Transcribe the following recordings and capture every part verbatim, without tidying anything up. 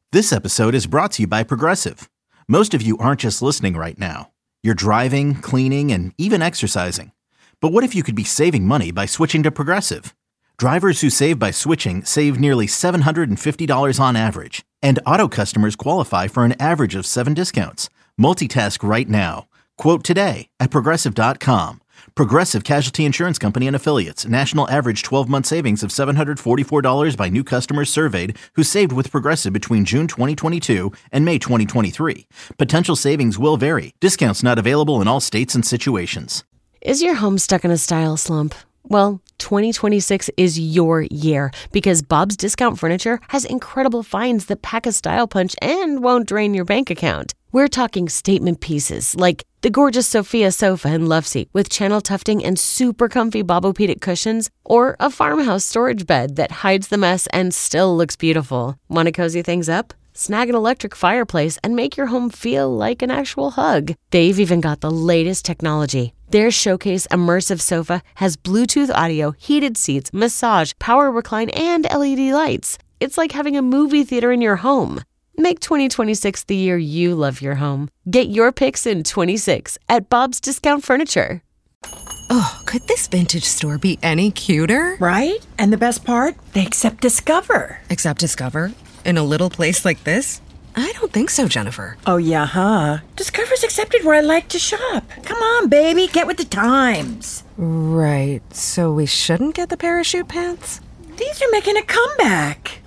This episode is brought to you by Progressive. Most of you aren't just listening right now. You're driving, cleaning, and even exercising. But what if you could be saving money by switching to Progressive? Drivers who save by switching save nearly seven hundred fifty dollars on average. And auto customers qualify for an average of seven discounts. Multitask right now. Quote today at Progressive dot com. Progressive Casualty Insurance Company and Affiliates. National average twelve-month savings of seven hundred forty-four dollars by new customers surveyed who saved with Progressive between June twenty twenty-two and May twenty twenty-three. Potential savings will vary. Discounts not available in all states and situations. Is your home stuck in a style slump? Well, twenty twenty-six is your year because Bob's Discount Furniture has incredible finds that pack a style punch and won't drain your bank account. We're talking statement pieces like the gorgeous Sophia sofa and love seat with channel tufting and super comfy Bobopedic cushions, or a farmhouse storage bed that hides the mess and still looks beautiful. Want to cozy things up? Snag an electric fireplace and make your home feel like an actual hug. They've even got the latest technology. Their Showcase Immersive Sofa has Bluetooth audio, heated seats, massage, power recline, and L E D lights. It's like having a movie theater in your home. Make twenty twenty-six the year you love your home. Get your picks in twenty-six at Bob's Discount Furniture. Oh, could this vintage store be any cuter? Right? And the best part? They accept Discover. Accept Discover? In a little place like this? I don't think so, Jennifer. Oh, yeah, huh? Discover's accepted where I like to shop. Come on, baby, get with the times. Right, so we shouldn't get the parachute pants? These are making a comeback.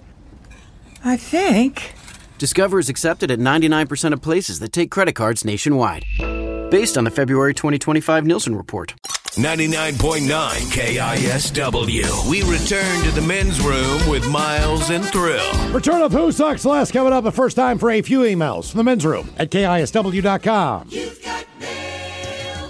I think. Discover is accepted at ninety-nine percent of places that take credit cards nationwide. Based on the February twenty twenty-five Nielsen report. ninety-nine point nine K I S W. We return to the men's room with Miles and Thrill. Return of Who Sucks Less coming up. The first time for a few emails from the men's room at K I S W dot com. You've got mail.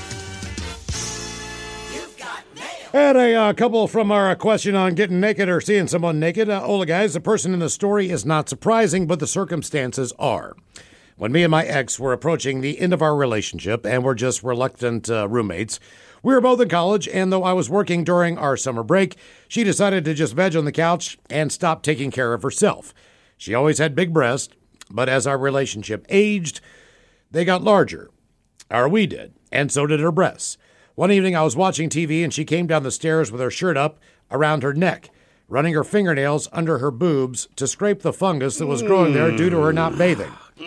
You've got mail. And a uh, couple from our question on getting naked or seeing someone naked. Uh, Ola, guys, the person in the story is not surprising, but the circumstances are. When me and my ex were approaching the end of our relationship and were just reluctant uh, roommates, we were both in college, and though I was working during our summer break, she decided to just veg on the couch and stop taking care of herself. She always had big breasts, but as our relationship aged, they got larger. Or we did, and so did her breasts. One evening I was watching T V, and she came down the stairs with her shirt up around her neck, running her fingernails under her boobs to scrape the fungus that was growing there due to her not bathing.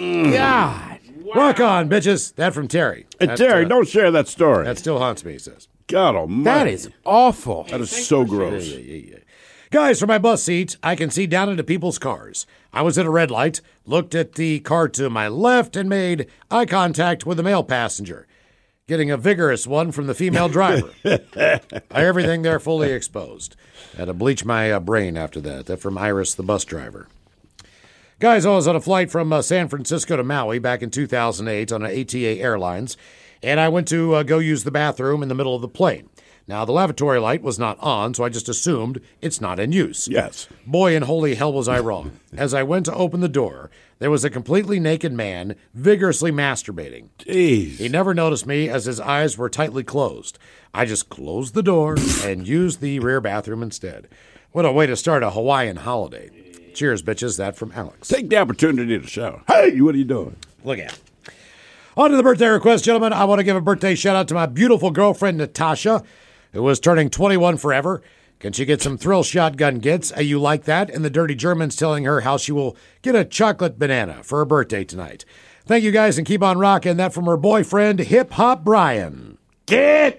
God. Wow. Rock on, bitches. That from Terry. Hey, that, Terry, uh, don't share that story. That still haunts me, he says. God almighty. That is awful. That is so gross. Yeah, yeah, yeah. Guys, from my bus seat, I can see down into people's cars. I was at a red light, looked at the car to my left, and made eye contact with the male passenger, getting a vigorous one from the female driver. Everything there fully exposed. Had to bleach my uh, brain after that. That from Iris, the bus driver. Guys, I was on a flight from uh, San Francisco to Maui back in two thousand eight on an A T A Airlines, and I went to uh, go use the bathroom in the middle of the plane. Now, the lavatory light was not on, so I just assumed it's not in use. Yes. Boy, in holy hell was I wrong. As I went to open the door, there was a completely naked man vigorously masturbating. Jeez. He never noticed me as his eyes were tightly closed. I just closed the door and used the rear bathroom instead. What a way to start a Hawaiian holiday. Cheers, bitches. That from Alex. Take the opportunity to shower. Hey, what are you doing? Look at it. On to the birthday request, gentlemen. I want to give a birthday shout-out to my beautiful girlfriend, Natasha, who was turning twenty-one forever. Can she get some Thrill Shotgun gifts? Uh, you like that? And the Dirty German's telling her how she will get a chocolate banana for her birthday tonight. Thank you, guys, and keep on rocking. That from her boyfriend, Hip Hop Brian. Get!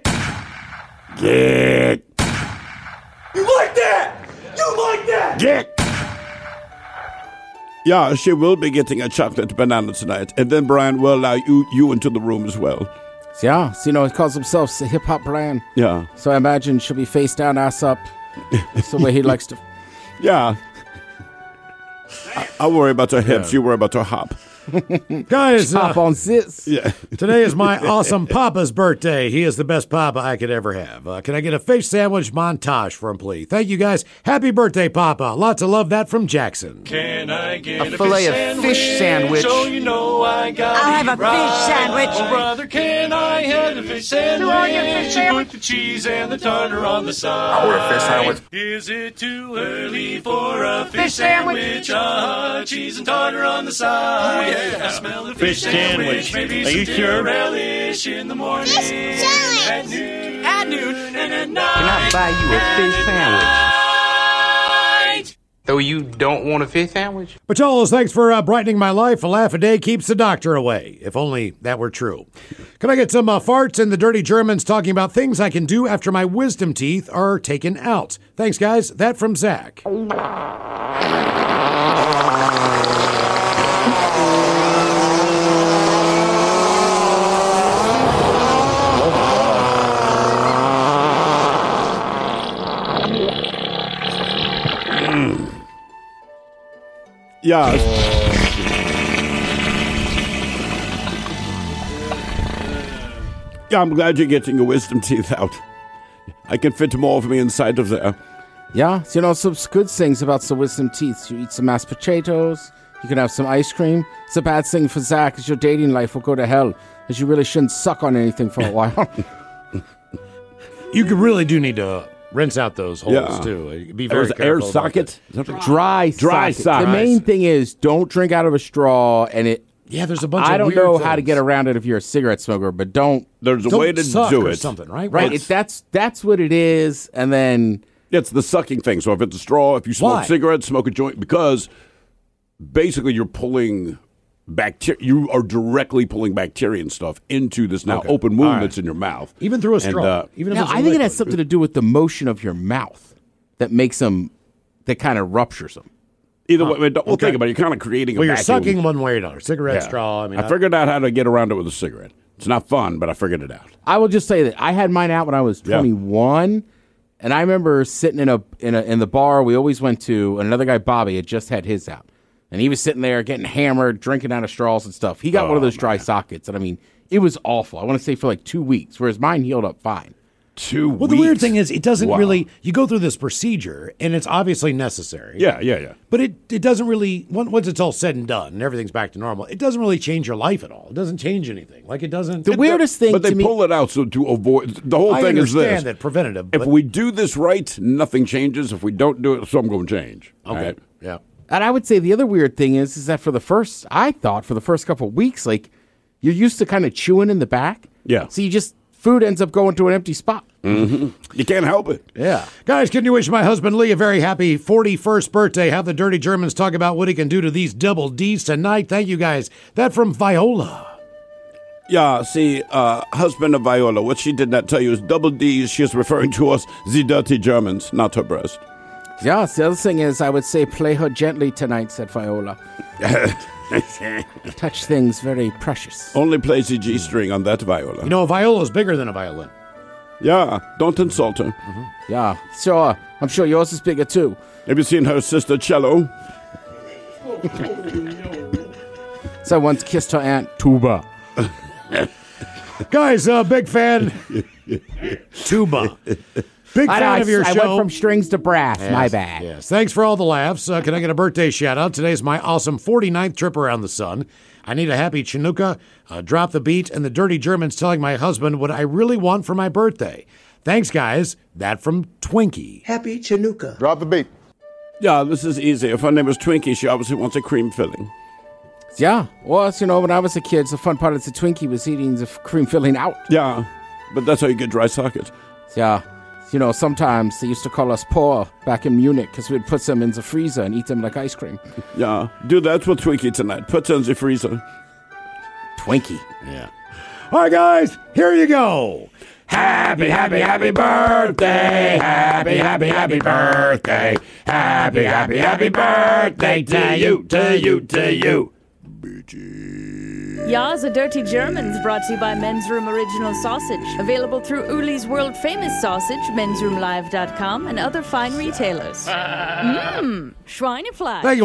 Get! You like that? You like that? Get! Yeah, she will be getting a chocolate banana tonight, and then Brian will allow you, you into the room as well. Yeah, so, you know, he calls himself Hip Hop Brian. Yeah. So I imagine she'll be face down, ass up. That's the way he likes to. Yeah. I, I worry about her hips, Yeah. you worry about her hop. Guys, Chop uh, on sis. Yeah. today is my awesome Papa's birthday. He is the best Papa I could ever have. Uh, can I get a fish sandwich montage for him, please? Thank you, guys. Happy birthday, Papa. Lots of love. That from Jackson. Can I get A fillet of fish sandwich. So you know I got I'll have a right. fish sandwich. Oh, brother, can I have a fish sandwich? want your fish sandwich? Put the cheese and the tartar on the side. I want a fish sandwich. Is it too early for a fish, Fish sandwich? sandwich? Uh, cheese and tartar on the side. Oh, yeah. I smell the Fish fish, sandwich. sandwich. Maybe Are you some sure? relish in the morning. Fish sandwich. At noon. At noon and at night. Can I buy you a fish sandwich? Though you don't want a fish sandwich? Pacholos, thanks for uh, brightening my life. A laugh a day keeps the doctor away. If only that were true. Can I get some uh, farts and the dirty Germans talking about things I can do after my wisdom teeth are taken out? Thanks, guys. That from Zach. Yeah. Yeah, I'm glad you're getting your wisdom teeth out. I can fit more of me inside of there. Yeah, so, you know, some good things about some wisdom teeth. You eat some mashed potatoes. You can have some ice cream. It's a bad thing for Zach, as your dating life will go to hell, as you really shouldn't suck on anything for a while. You could really do need to rinse out those holes, Yeah. too. Be very There's careful. air about socket. that. Dry, Dry socket. socket. The main thing is don't drink out of a straw, and it. Yeah, there's a bunch I of don't weird know how to things. get around it if you're a cigarette smoker, but don't. There's a Don't way to suck do or it. something, right? Right, What's- it, that's that's what it is, and then It's the sucking thing. So if it's a straw, if you smoke Why? cigarettes, smoke a joint, because basically you're pulling bacteria. You are directly pulling bacteria and stuff into this now Okay. open All wound right. that's in your mouth. Even through a And, straw. uh, even if now it's a I think it liquid. has something to do with the motion of your mouth that makes them, that kind of ruptures them. Either way, I mean, don't- well, Okay. think about it. You're kind of creating a Well, you're vacuum. sucking one way or another. Cigarette Yeah. straw. I mean, I figured out how to get around it with a cigarette. It's not fun, but I figured it out. I will just say that I had mine out when I was Yeah. twenty-one, and I remember sitting in a in a in the bar we always went to. And another guy, Bobby, had just had his out, and he was sitting there getting hammered, drinking out of straws and stuff. He got Oh, one of those dry sockets, and I mean, it was awful. I want to say for like two weeks, whereas mine healed up fine. Two Well, the weird thing is, it doesn't Wow. really. You go through this procedure, and it's obviously necessary. Yeah, yeah, yeah. But it, it doesn't really. on- Once it's all said and done, and everything's back to normal, it doesn't really change your life at all. It doesn't change anything. Like it doesn't. The weirdest thing But they to me, pull it out so to avoid the whole I thing is understand this. that preventative. If but- we do this right, nothing changes. If we don't do it, something going to change. okay, Right? yeah. and I would say the other weird thing is, is that for the first, I thought for the first couple of weeks, like you're used to kind of chewing in the back. Yeah. So you just food ends up going to an empty spot. Mm-hmm. You can't help it. Yeah. Guys, can you wish my husband Lee a very happy forty-first birthday? Have the dirty Germans talk about what he can do to these double D's tonight. Thank you, guys. That from Viola. Yeah, see, uh, husband of Viola, what she did not tell you is double D's. She is referring to us, the dirty Germans, not her breast. Yeah, the other thing is, I would say play her gently tonight, said Viola. Touch things very precious. Only plays the G string on that Viola. You know, a viola is bigger than a violin. Yeah, don't insult her. Mm-hmm. Yeah, sure. I'm sure yours is bigger too. Have you seen her sister cello? So I once kissed her aunt Tuba. Guys, uh, big fan. Tuba. Big I, fan I, of your I show. went from strings to brass. Yes, My bad. Yes. Thanks for all the laughs. Uh, can I get a birthday shout out? Today's my awesome forty-ninth trip around the sun. I need a happy Chinooka, uh, drop the beat, and the dirty Germans telling my husband what I really want for my birthday. Thanks, guys. That from Twinkie. Happy Chinooka. Drop the beat. Yeah, this is easy. If her name was Twinkie, she obviously wants a cream filling. Yeah. Well, you know, when I was a kid, the fun part of the Twinkie was eating the cream filling out. Yeah, but that's how you get dry socket. Yeah. You know, sometimes they used to call us poor back in Munich because we'd put them in the freezer and eat them like ice cream. Yeah, do that with Twinkie tonight. Put her in the freezer. Twinkie. Yeah. All right, guys, here you go. Happy, happy, happy birthday. Happy, happy, happy birthday. Happy, happy, happy birthday to you, to you, to you. Ya's a Dirty Germans brought to you by Men's Room Original Sausage. Available through Uli's world famous sausage, mens room live dot com, and other fine retailers. Mmm, Schweinefleisch. Thank you, Wobbin.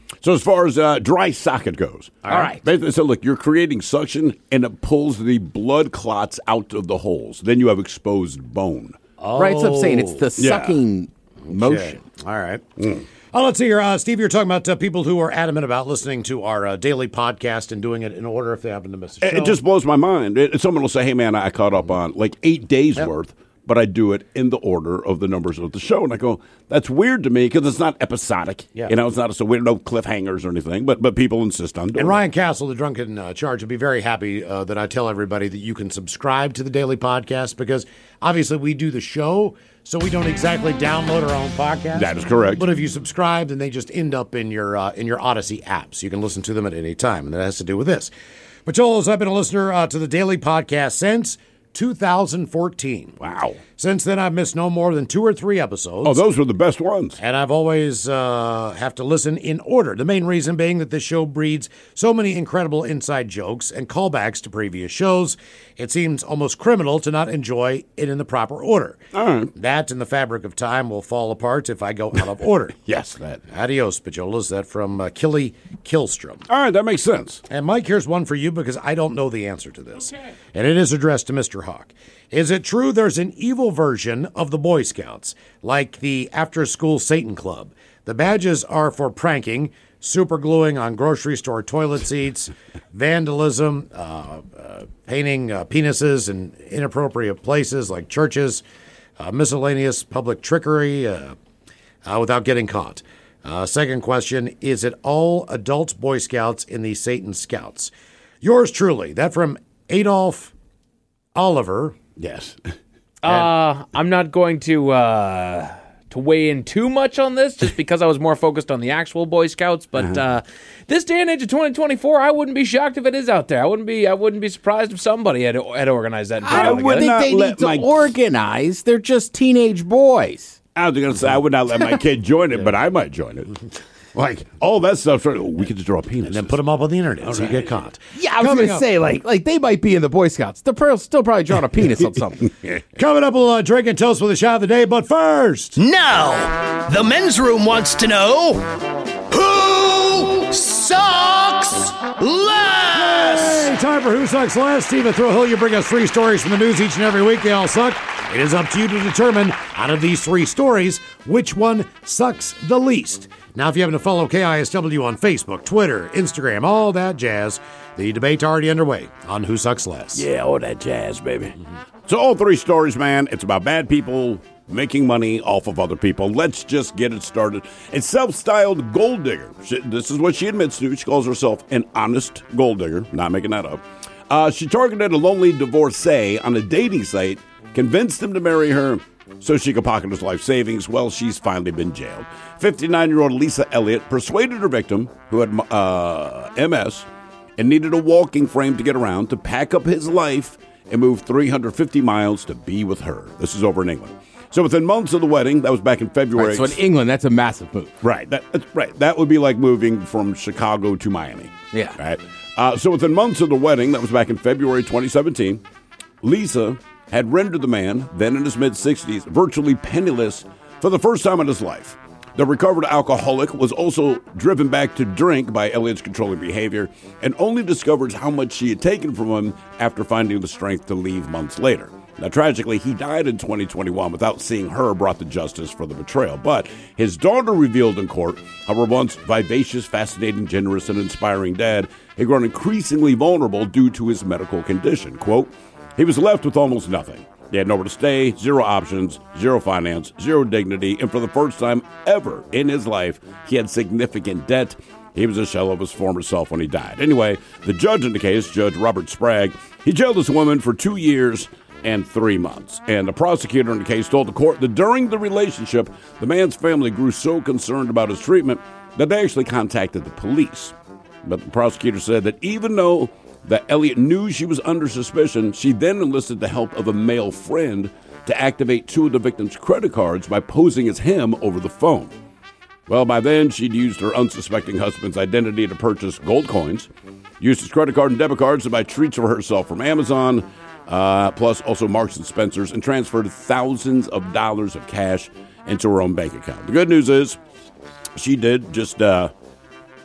So as far as uh, dry socket goes, all right. Basically, so look, you're creating suction, and it pulls the blood clots out of the holes. Then you have exposed bone. Oh. Right, so I'm saying it's the sucking yeah. motion. Okay. All right. Mm. Oh, let's see here. Uh, Steve, you're talking about uh, people who are adamant about listening to our uh, daily podcast and doing it in order if they happen to miss a show. It just blows my mind. It, someone will say, hey, man, I caught up on like eight days yep. worth, but I do it in the order of the numbers of the show. And I go, that's weird to me because it's not episodic. Yeah. You know, it's not so we don't know cliffhangers or anything, but but people insist on doing it. And Ryan Castle, the Drunken uh, Charge, would be very happy uh, that I tell everybody that you can subscribe to the daily podcast because obviously we do the show, so we don't exactly download our own podcast. That is correct. But if you subscribe, then they just end up in your uh, in your Odyssey app, so you can listen to them at any time, and that has to do with this. But Joel, I've been a listener uh, to the daily podcast since two thousand fourteen. Wow. Since then, I've missed no more than two or three episodes. Oh, those were the best ones. And I've always uh, have to listen in order. The main reason being that this show breeds so many incredible inside jokes and callbacks to previous shows, it seems almost criminal to not enjoy it in the proper order. All right. That and the fabric of time will fall apart if I go out of order. Yes, that. Adios, Pajolas. That from uh, Killy Killstrom. All right, that makes sense. And Mike, here's one for you because I don't know the answer to this. Okay. And it is addressed to Mister Hawk. Is it true there's an evil version of the Boy Scouts, like the after-school Satan Club? The badges are for pranking, supergluing on grocery store toilet seats, vandalism, uh, uh, painting uh, penises in inappropriate places like churches, uh, miscellaneous public trickery uh, uh, without getting caught. Uh, second question, is it all adult Boy Scouts in the Satan Scouts? Yours truly, that from Adolf Oliver. Yes. uh, I'm not going to uh, to weigh in too much on this just because I was more focused on the actual Boy Scouts. But uh-huh. uh, this day and age of twenty twenty-four, I wouldn't be shocked if it is out there. I wouldn't be I wouldn't be surprised if somebody had had organized that. I don't think they need to my... organize. They're just teenage boys. I was going to say I would not let my kid join it, but I might join it. Like, all that stuff, oh, we could just draw penis. And then put them up on the internet all so right. you get caught. Yeah, I was going to say, like, like they might be in the Boy Scouts. They're pro- still probably drawing a penis on something. Coming up, we'll uh, drink and toast with a shot of the day, but first. Now, the men's room wants to know, who sucks less? Hey, time for Who Sucks Less. Stephen Throwhill, you bring us three stories from the news each and every week. They all suck. It is up to you to determine, out of these three stories, which one sucks the least. Now, if you happen to follow K I S W on Facebook, Twitter, Instagram, all that jazz, the debate's already underway on Who Sucks Less. Yeah, all that jazz, baby. Mm-hmm. So all three stories, man, it's about bad people making money off of other people. Let's just get it started. A self-styled gold digger. She, this is what she admits to. She calls herself an honest gold digger. Not making that up. Uh, she targeted a lonely divorcee on a dating site, convinced him to marry her so she could pocket his life savings. Well, she's finally been jailed. fifty-nine-year-old Lisa Elliott persuaded her victim, who had uh, M S and needed a walking frame to get around, to pack up his life and move three hundred fifty miles to be with her. This is over in England. So within months of the wedding, that was back in February. Right, so in England, that's a massive move. Right. That, that's right. That would be like moving from Chicago to Miami. Yeah. Right. Uh, so within months of the wedding, that was back in February twenty seventeen, Lisa had rendered the man, then in his mid-sixties, virtually penniless for the first time in his life. The recovered alcoholic was also driven back to drink by Elliott's controlling behavior and only discovered how much she had taken from him after finding the strength to leave months later. Now, tragically, he died in twenty twenty-one without seeing her brought to justice for the betrayal. But his daughter revealed in court how her once vivacious, fascinating, generous, and inspiring dad had grown increasingly vulnerable due to his medical condition. Quote, he was left with almost nothing. He had nowhere to stay, zero options, zero finance, zero dignity, and for the first time ever in his life, he had significant debt. He was a shell of his former self when he died. Anyway, the judge in the case, Judge Robert Sprague, he jailed this woman for two years and three months. And the prosecutor in the case told the court that during the relationship, the man's family grew so concerned about his treatment that they actually contacted the police. But the prosecutor said that even though that Elliott knew she was under suspicion, she then enlisted the help of a male friend to activate two of the victim's credit cards by posing as him over the phone. Well, by then, she'd used her unsuspecting husband's identity to purchase gold coins, used his credit card and debit cards to buy treats for herself from Amazon, uh, plus also Marks and Spencer's, and transferred thousands of dollars of cash into her own bank account. The good news is she did just uh,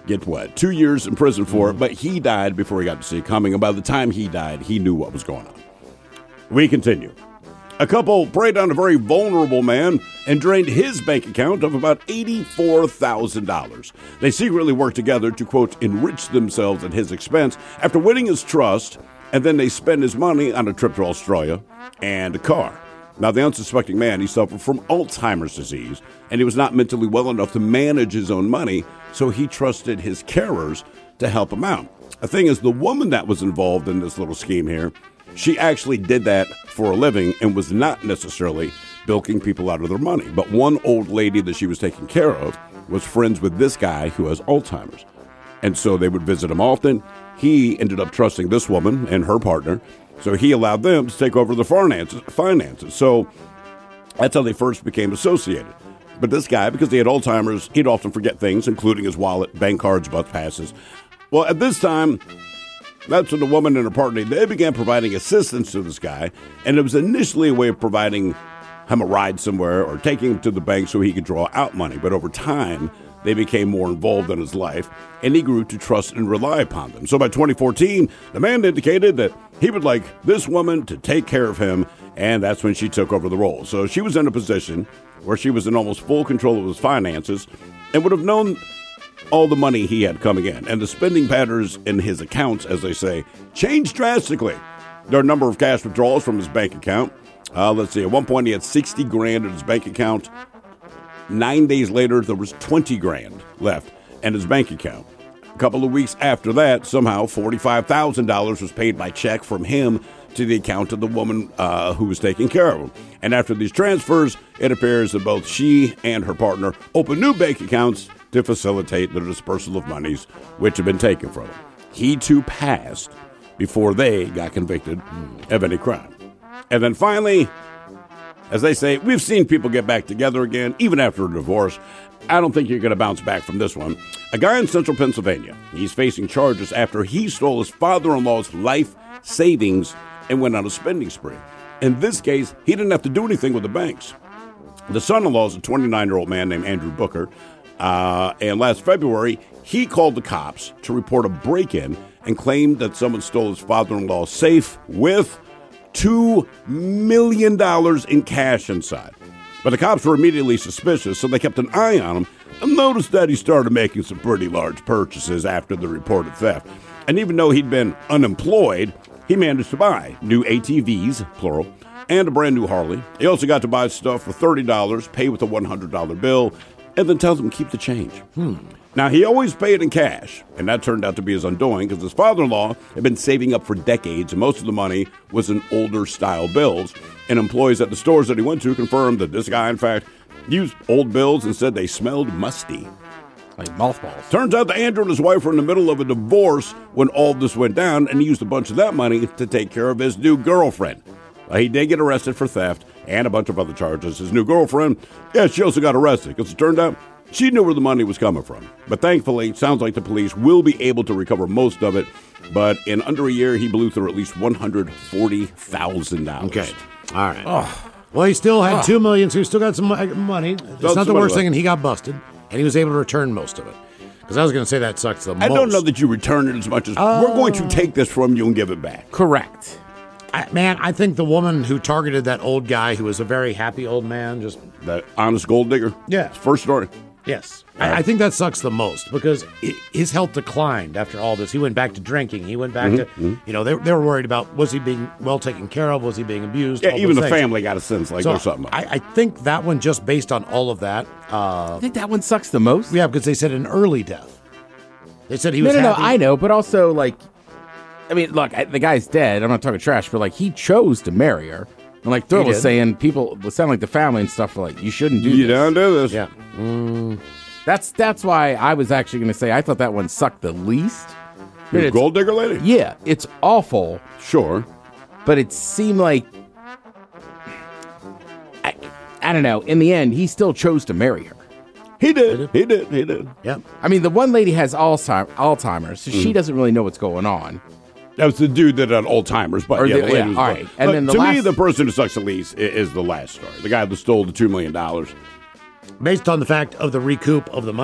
get what, two years in prison for it, but he died before he got to see it coming, and by the time he died, he knew what was going on. We continue. A couple preyed on a very vulnerable man and drained his bank account of about eighty-four thousand dollars. They secretly worked together to, quote, enrich themselves at his expense after winning his trust, and then they spent his money on a trip to Australia and a car. Now, the unsuspecting man, he suffered from Alzheimer's disease, and he was not mentally well enough to manage his own money, so he trusted his carers to help him out. The thing is, the woman that was involved in this little scheme here, she actually did that for a living and was not necessarily bilking people out of their money. But one old lady that she was taking care of was friends with this guy who has Alzheimer's. And so they would visit him often. He ended up trusting this woman and her partner, so he allowed them to take over the finances. So that's how they first became associated. But this guy, because he had Alzheimer's, he'd often forget things, including his wallet, bank cards, bus passes. Well, at this time, that's when the woman and her partner, they began providing assistance to this guy, and it was initially a way of providing him a ride somewhere or taking him to the bank so he could draw out money. But over time, they became more involved in his life, and he grew to trust and rely upon them. So by twenty fourteen, the man indicated that he would like this woman to take care of him, and that's when she took over the role. So she was in a position where she was in almost full control of his finances and would have known all the money he had coming in. And the spending patterns in his accounts, as they say, changed drastically. There are a number of cash withdrawals from his bank account. Uh, let's see, at one point he had sixty grand in his bank account. Nine days later, there was twenty grand left in his bank account. A couple of weeks after that, somehow forty-five thousand dollars was paid by check from him to the account of the woman uh, who was taking care of him. And after these transfers, it appears that both she and her partner opened new bank accounts to facilitate the dispersal of monies which had been taken from him. He too passed before they got convicted of any crime. And then finally, as they say, we've seen people get back together again, even after a divorce. I don't think you're going to bounce back from this one. A guy in central Pennsylvania, he's facing charges after he stole his father-in-law's life savings and went on a spending spree. In this case, he didn't have to do anything with the banks. The son-in-law is a twenty-nine-year-old man named Andrew Booker, uh, and last February, he called the cops to report a break-in and claimed that someone stole his father-in-law's safe with two million dollars in cash inside. But the cops were immediately suspicious, so they kept an eye on him and noticed that he started making some pretty large purchases after the reported theft. And even though he'd been unemployed, he managed to buy new A T Vs, plural, and a brand new Harley. He also got to buy stuff for thirty dollars, pay with a one hundred dollar bill, and then tell them keep the change. Hmm. Now, he always paid in cash, and that turned out to be his undoing because his father-in-law had been saving up for decades, and most of the money was in older-style bills. And employees at the stores that he went to confirmed that this guy, in fact, used old bills and said they smelled musty. Like mothballs. Turns out that Andrew and his wife were in the middle of a divorce when all this went down, and he used a bunch of that money to take care of his new girlfriend. Uh, he did get arrested for theft and a bunch of other charges. His new girlfriend, yeah, she also got arrested because it turned out she knew where the money was coming from. But thankfully, it sounds like the police will be able to recover most of it. But in under a year, he blew through at least one hundred forty thousand dollars. Okay. All right. Oh. Well, he still had oh. two million dollars, so he still got some money. It's That's not the worst thing, and he got busted, and he was able to return most of it. Because I was going to say that sucks the I most. I don't know that you return it as much as uh, we're going to take this from you and give it back. Correct. I, man, I think the woman who targeted that old guy who was a very happy old man, just that honest gold digger. Yeah. First story. Yes. Right. I, I think that sucks the most because it, his health declined after all this. He went back to drinking. He went back mm-hmm, to, mm-hmm. you know, they, they were worried about was he being well taken care of? Was he being abused? Yeah, even the things. family got a sense like so there's something. I, I think that one, just based on all of that. Uh, I think that one sucks the most? Yeah, because they said an early death. They said he no, was no, happy. No, I know, but also, like, I mean, look, I, the guy's dead. I'm not talking trash, but, like, he chose to marry her. And, like, Thrill was saying, people would sound like the family and stuff were like, you shouldn't do you this. You don't do this. Yeah. Mm. That's that's why I was actually going to say I thought that one sucked the least. The gold digger lady? Yeah, it's awful. Sure. But it seemed like, I, I don't know, in the end, he still chose to marry her. He did. He did. He did. Yeah. I mean, the one lady has Alzheimer's, so mm. she doesn't really know what's going on. That was the dude that had Alzheimer's, but or yeah, the, the yeah all right. And but then the to last... me, the person who sucks the least is, is the last story. The guy that stole the two million dollars. Based on the fact of the recoup of the money,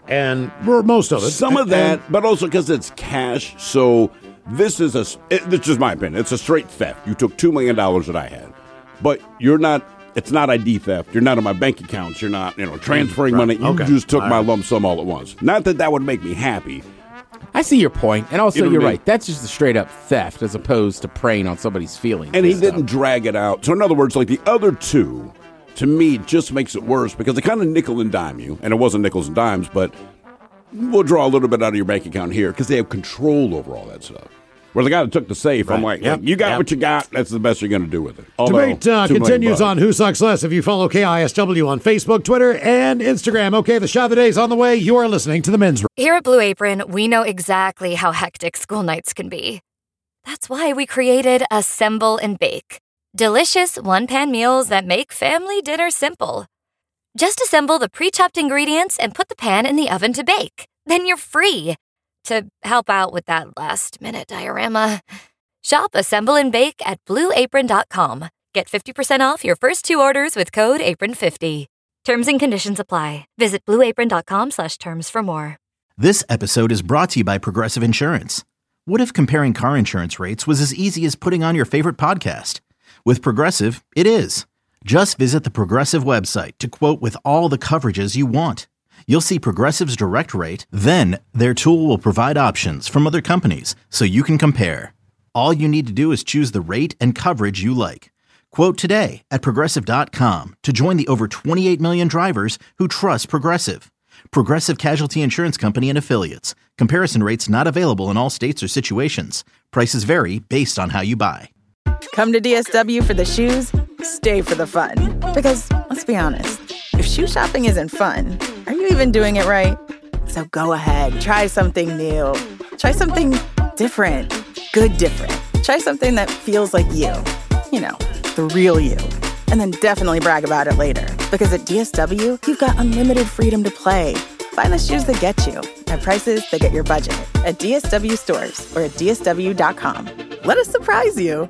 And we're most of it. Some of that, and, but also because it's cash. So this is a, it, this is my opinion. It's a straight theft. You took two million dollars that I had, but you're not, it's not I D theft. You're not in my bank accounts. You're not, you know, transferring right. money. You okay. just took all my right. lump sum all at once. Not that that would make me happy. I see your point, and also you know you're I mean? right. That's just a straight-up theft as opposed to preying on somebody's feelings. And he stuff. didn't drag it out. So in other words, like the other two, to me, just makes it worse because they kind of nickel and dime you. And it wasn't nickels and dimes, but we'll draw a little bit out of your bank account here because they have control over all that stuff. Where the guy that took the safe, right. I'm like, yep. you got yep. what you got. That's the best you're going to do with it. Although, Debate uh, continues on Who Sucks Less if you follow K I S W on Facebook, Twitter, and Instagram. Okay, the shot of the day is on the way. You are listening to The Men's Room. Here at Blue Apron, we know exactly how hectic school nights can be. That's why we created Assemble and Bake. Delicious one-pan meals that make family dinner simple. Just assemble the pre-chopped ingredients and put the pan in the oven to bake. Then you're free. To help out with that last-minute diorama, shop Assemble and Bake at blue apron dot com. Get fifty percent off your first two orders with code apron fifty. Terms and conditions apply. Visit blue apron dot com slash terms for more. This episode is brought to you by Progressive Insurance. What if comparing car insurance rates was as easy as putting on your favorite podcast? With Progressive, it is. Just visit the Progressive website to quote with all the coverages you want. You'll see Progressive's direct rate, then their tool will provide options from other companies so you can compare. All you need to do is choose the rate and coverage you like. Quote today at progressive dot com to join the over twenty-eight million drivers who trust Progressive. Progressive Casualty Insurance Company and Affiliates. Comparison rates not available in all states or situations. Prices vary based on how you buy. Come to D S W for the shoes, stay for the fun. Because, let's be honest, if shoe shopping isn't fun, are you even doing it right? So go ahead, try something new. Try something different. Good different. Try something that feels like you. You know, the real you. And then definitely brag about it later. Because at D S W, you've got unlimited freedom to play. Find the shoes that get you at prices that get your budget at D S W stores or at D S W dot com. Let us surprise you.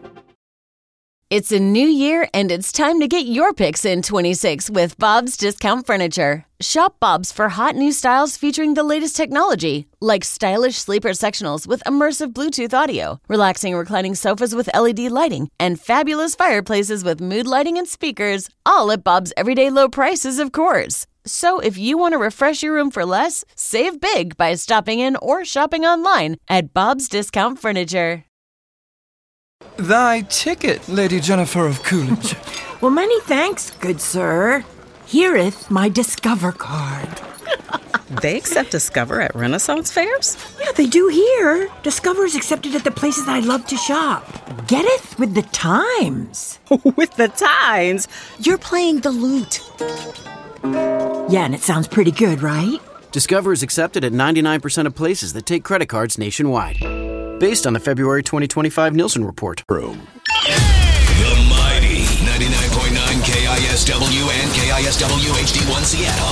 It's a new year, and it's time to get your picks in twenty-six with Bob's Discount Furniture. Shop Bob's for hot new styles featuring the latest technology, like stylish sleeper sectionals with immersive Bluetooth audio, relaxing reclining sofas with L E D lighting, and fabulous fireplaces with mood lighting and speakers, all at Bob's everyday low prices, of course. So if you want to refresh your room for less, save big by stopping in or shopping online at Bob's Discount Furniture. Thy ticket, Lady Jennifer of Coolidge. Well, many thanks, good sir. Here'th my Discover card. They accept Discover at Renaissance fairs? Yeah, they do here. Discover is accepted at the places I love to shop. Getteth with the times. With the times? You're playing the lute. Yeah, and it sounds pretty good, right? Discover is accepted at ninety-nine percent of places that take credit cards nationwide. Based on the February twenty twenty-five Nielsen report. Room. The mighty ninety-nine point nine K I S W and K I S W H D one Seattle.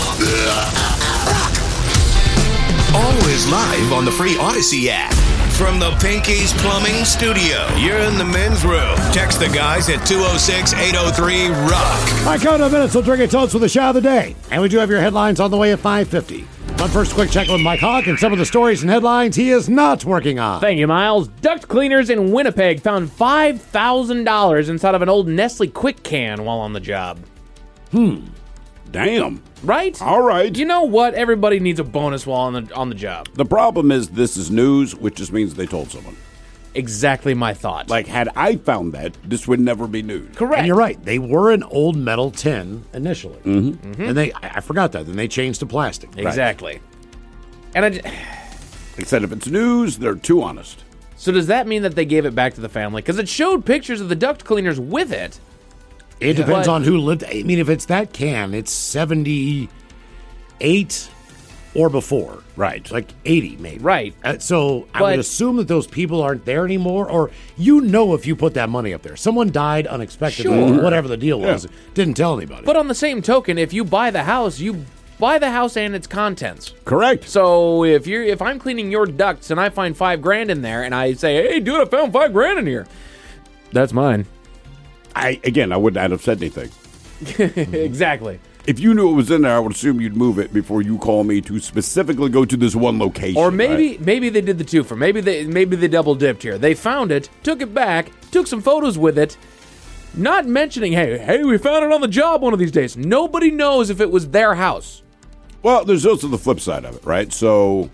Always live on the free Odyssey app. From the Pinky's Plumbing Studio, you're in the men's room. Text the guys at two oh six, eight oh three, ROCK. My count of minutes will drink a toast with the shot of the day. And we do have your headlines on the way at five fifty. But first, quick check with Mike Hawk and some of the stories and headlines he is not working on. Thank you, Miles. Duct cleaners in Winnipeg found five thousand dollars inside of an old Nestle Quick can while on the job. Hmm. Damn. Right? All right. You know what? Everybody needs a bonus while on the on the job. The problem is this is news, which just means they told someone. Exactly my thought. Like, had I found that, this would never be news. Correct. And you're right. They were an old metal tin initially. Mm-hmm. Mm-hmm. And they, I forgot that. Then they changed to plastic. Exactly. Right. And I just, they said if it's news, they're too honest. So does that mean that they gave it back to the family? Because it showed pictures of the duct cleaners with it. It yeah. depends but, on who lived. I mean, if it's that can, it's seventy-eight or before. Right. Like eighty, maybe. Right. Uh, so but, I would assume that those people aren't there anymore, or you know if you put that money up there. Someone died unexpectedly, sure. whatever the deal was. Yeah. Didn't tell anybody. But on the same token, if you buy the house, you buy the house and its contents. Correct. So if you're if I'm cleaning your ducts and I find five grand in there and I say, hey, dude, I found five grand in here. That's mine. I Again, I wouldn't have said anything. Exactly. if you knew it was in there, I would assume you'd move it before you call me to specifically go to this one location. Or maybe right? maybe they did the twofer. Maybe they maybe they double dipped here. They found it, took it back, took some photos with it, not mentioning, hey, hey, we found it on the job one of these days. Nobody knows if it was their house. Well, there's also the flip side of it, right? So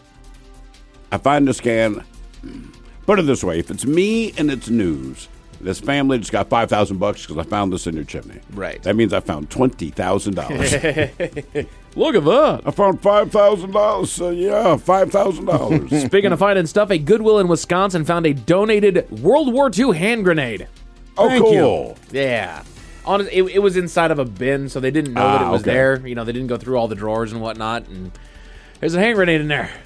I find this can. Put it this way: if it's me and it's news, this family just got five thousand bucks because I found this in your chimney. Right. That means I found twenty thousand dollars. Look at that! I found five thousand dollars. So yeah, five thousand dollars. Speaking of finding stuff, a Goodwill in Wisconsin found a donated World War Two hand grenade. Oh, Thank cool. You. Yeah. Honest, it, it was inside of a bin, so they didn't know Ah, that it was okay. there. You know, they didn't go through all the drawers and whatnot. And there's a hand grenade in there.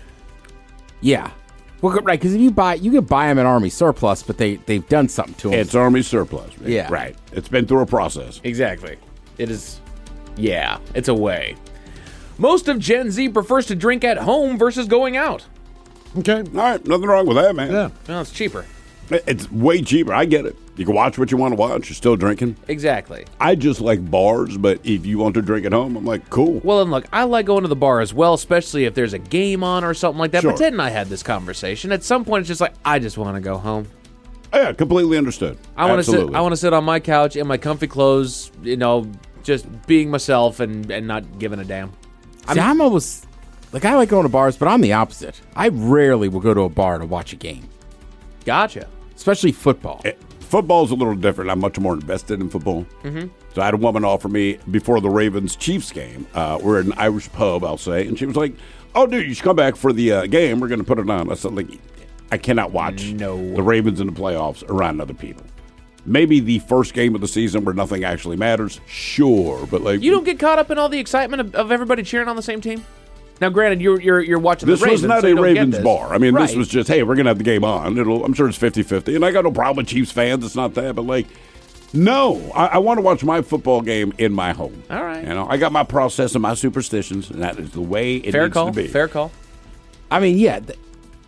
Yeah. Well, right, because if you buy, you could buy them at Army surplus, but they they've done something to them. It's Army surplus. Right? Yeah. Right. It's been through a process. Exactly. It is, yeah, it's a way. Most of Gen Z prefers to drink at home versus going out. Okay. All right. Nothing wrong with that, man. Yeah. Well, it's cheaper. It's way cheaper. I get it. You can watch what you want to watch. You're still drinking. Exactly. I just like bars, but if you want to drink at home, I'm like, cool. Well, and look, I like going to the bar as well, especially if there's a game on or something like that. Sure. But Ted and I had this conversation. At some point, it's just like, I just want to go home. Yeah, completely understood. I want to sit. Absolutely. I want to sit on my couch in my comfy clothes, you know, just being myself and, and not giving a damn. I mean, I'm almost like I like going to bars, but I'm the opposite. I rarely will go to a bar to watch a game, Gotcha. especially football. Eh, Football's a little different. I'm much more invested in football. Mm-hmm. So I had a woman offer me before the Ravens-Chiefs game. Uh, we're at an Irish pub, I'll say, and she was like, "Oh, dude, you should come back for the uh, game. We're going to put it on." I said, "Like, I cannot watch No. the Ravens in the playoffs around other people. Maybe the first game of the season where nothing actually matters, sure, but like You don't get caught up in all the excitement of, of everybody cheering on the same team. Now, granted, you're you're you're watching This the Ravens. was not so a you don't get Ravens this. bar. I mean, Right. this was just, hey, we're going to have the game on. It'll, I'm sure it's fifty-fifty, and I got no problem with Chiefs fans. It's not that, but like, no, I, I want to watch my football game in my home. All right. You know, I got my process and my superstitions, and that is the way it Fair needs call. to be. Fair call. I mean, yeah, th-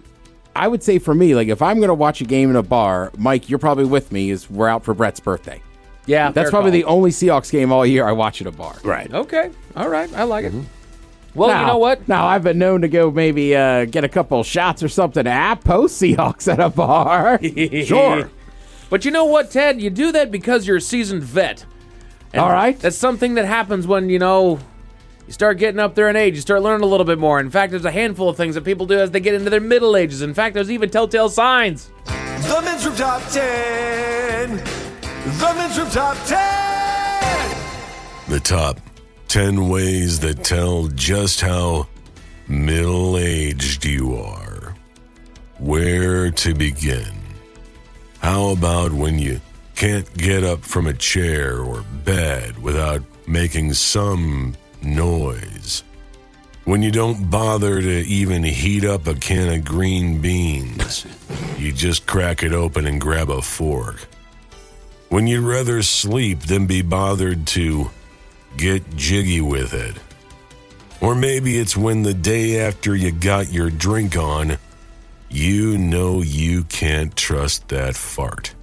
I would say for me, like if I'm going to watch a game in a bar, Mike, you're probably with me. Is we're out for Brett's birthday. Yeah, That's fair probably call. the only Seahawks game all year I watch at a bar. Right. Okay. All right. I like it. Well, now, you know what? Now, I've been known to go maybe uh, get a couple shots or something at post Seahawks at a bar. Sure. But you know what, Ted? You do that because you're a seasoned vet. And All right. That's something that happens when, you know, you start getting up there in age. You start learning a little bit more. In fact, there's a handful of things that people do as they get into their middle ages. In fact, there's even telltale signs. The Men's Room Top ten. The Men's Room Top ten. The top ten ways that tell just how middle-aged you are. Where to begin? How about when you can't get up from a chair or bed without making some noise? When you don't bother to even heat up a can of green beans, you just crack it open and grab a fork. When you'd rather sleep than be bothered to get jiggy with it. Or maybe it's when the day after you got your drink on, you know you can't trust that fart.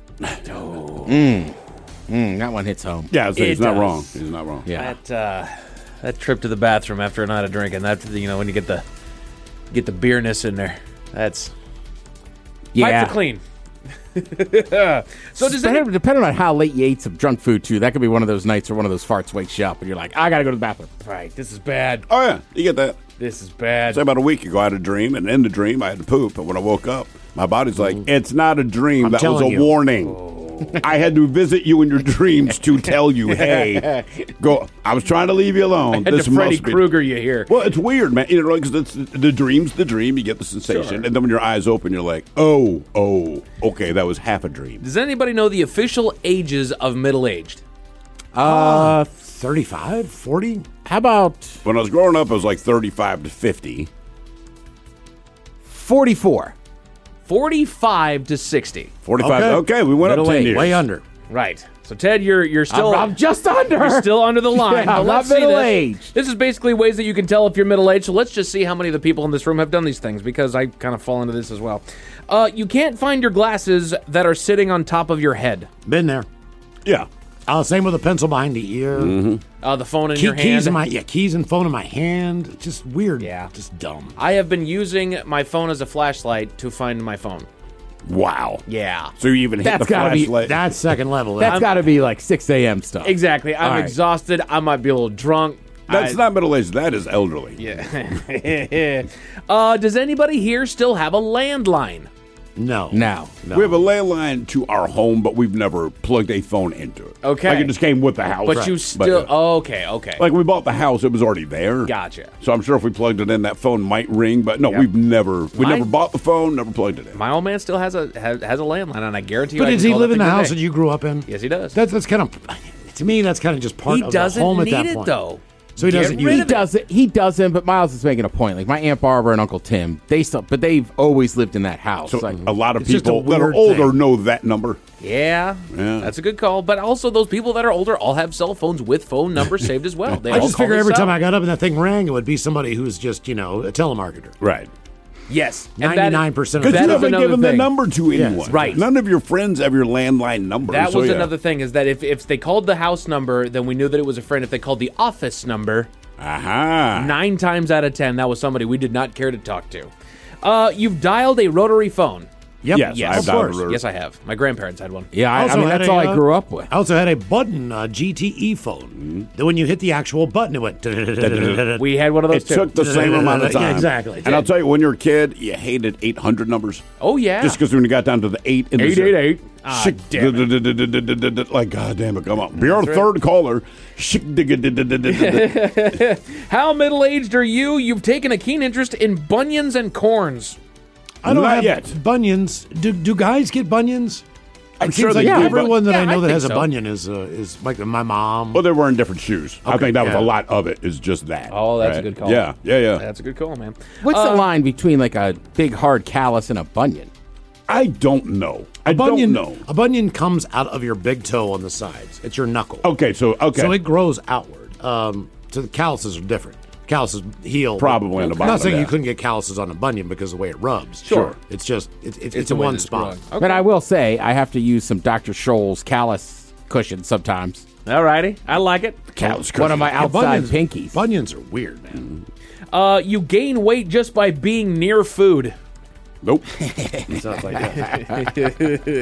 Mm. Mm, that one hits home. Yeah, so It he's not does. wrong. He's not wrong. Yeah. That uh, that trip to the bathroom after a night of drinking. That, you know, when you get the get the beerness in there. That's Yeah. Wipe the clean. So does Depending, any, depending on how late you ate some junk food, too, that could be one of those nights where one of those farts wakes you up and you're like, I got to go to the bathroom. right? This is bad. Oh, yeah, you get that. This is bad. So about a week ago, I had a dream, and in the dream, I had to poop. And when I woke up, my body's like, it's not a dream. I'm that was a telling you. warning. I had to visit you in your dreams to tell you, hey, go. I was trying to leave you alone. Had this to Freddy must be. Krueger you here. Well, it's weird, man. You know, because it's the dream's the dream. You get the sensation, Sure. and then when your eyes open, you're like, oh, oh, okay, that was half a dream. Does anybody know the official ages of middle-aged? Uh, thirty-five, forty? How about When I was growing up, I was like thirty-five to fifty. forty-four? forty-five to sixty. forty-five. Okay. Okay, we went Middle up ten age, years. way under. Right. So Ted, you're you're still I'm, I'm just under. You're still under the line. Yeah, but I'm let's not see this. middle-aged. This is basically ways that you can tell if you're middle-aged. So let's just see how many of the people in this room have done these things, because I kind of fall into this as well. Uh, you can't find your glasses that are sitting on top of your head. Been there. Yeah. Uh, same with a pencil behind the ear. Mm-hmm. Uh, the phone in Key, your hand. Keys in my yeah, keys and phone in my hand. It's just weird. Yeah. Just dumb. I have been using my phone as a flashlight to find my phone. Wow. Yeah. So you even hit That's the gotta be- flashlight. That's second level. That's got to be like six a.m. stuff. Exactly. I'm All right. exhausted. I might be a little drunk. That's I- not middle-aged. That is elderly. Yeah. uh, does anybody here still have a landline? No. Now. No. We have a landline to our home, but we've never plugged a phone into it. Okay. Like it just came with the house. But you still... uh, oh, okay, okay. like we bought the house, it was already there. Gotcha. So I'm sure if we plugged it in, that phone might ring. But no, Yep. we've never we My- never bought the phone, never plugged it in. My old man still has a has, has a landline, and I guarantee you But I does can he call live that in the thing house today. that you grew up in? Yes, he does. That's that's kind of to me. That's kind of just part He of doesn't the home at need that it, point. though. So he Get doesn't rid use He of it. doesn't. He doesn't. But Miles is making a point. Like my Aunt Barbara and Uncle Tim, they still, but they've always lived in that house. So like, a lot of It's just a people that are weird older thing. know that number. Yeah, Yeah. that's a good call. But also, those people that are older all have cell phones with phone numbers saved as well. They I all just call figure this every cell. time I got up and that thing rang, it would be somebody who's just you know a telemarketer. Right. Yes, and that- Ninety-nine percent of Because that you is haven't another given the thing. number to Yes, anyone. right. None of your friends have your landline number. That so was yeah. another thing, is that if, if they called the house number, then we knew that it was a friend. If they called the office number, Aha. nine times out of ten, that was somebody we did not care to talk to. Uh, you've dialed a rotary phone. Yep. Yes, Yes, I've dialed a rotary. yes, I have. My grandparents had one. yeah, I, I Also mean had that's a, all I uh, grew up with. I also had a button uh, G T E phone. Then when you hit the actual button, it went. We had one of those It too. took the same amount of Yeah, time. exactly. And I'll tell you, when you're a kid, you hated eight hundred numbers. Oh yeah, Just because when you got down to the eight in the eight eight eight. Ah, Shick, damn it. d-d-d-d-d-d-d-d-d- like, God damn it, come on. Be our third caller. Shick, d-d-d-d-d-d-d-d- How middle aged are you? You've taken a keen interest in bunions and corns. I don't Not have yet. bunions. Do do guys get bunions? I'm It sure seems they like do, but- everyone that Yeah, I know I that think has a so. bunion is uh, is like my mom. Well, they're wearing different shoes. I Okay, think that was yeah. a lot of it, is just that. Oh, that's a right? good call. Yeah, yeah, yeah. That's a good call, man. What's Uh, the line between like a big hard callus and a bunion? I don't know. I a bunion, don't know. A bunion comes out of your big toe on the sides. It's your knuckle. Okay, so, okay. So it grows outward. Um, so the calluses are different. Calluses heal. Probably on the I'm bottom not saying of you that. couldn't get calluses on a bunion because of the way it rubs. Sure. It's just it's it's, it's, It's in the way one that it's spot. growing. Okay. But I will say I have to use some Doctor Scholl's callus cushion sometimes. Alrighty, I like it. Callus One of my Yeah, outside bunions, pinkies. Bunions are weird, man. Uh, you gain weight just by being near food. Nope. Sounds like that.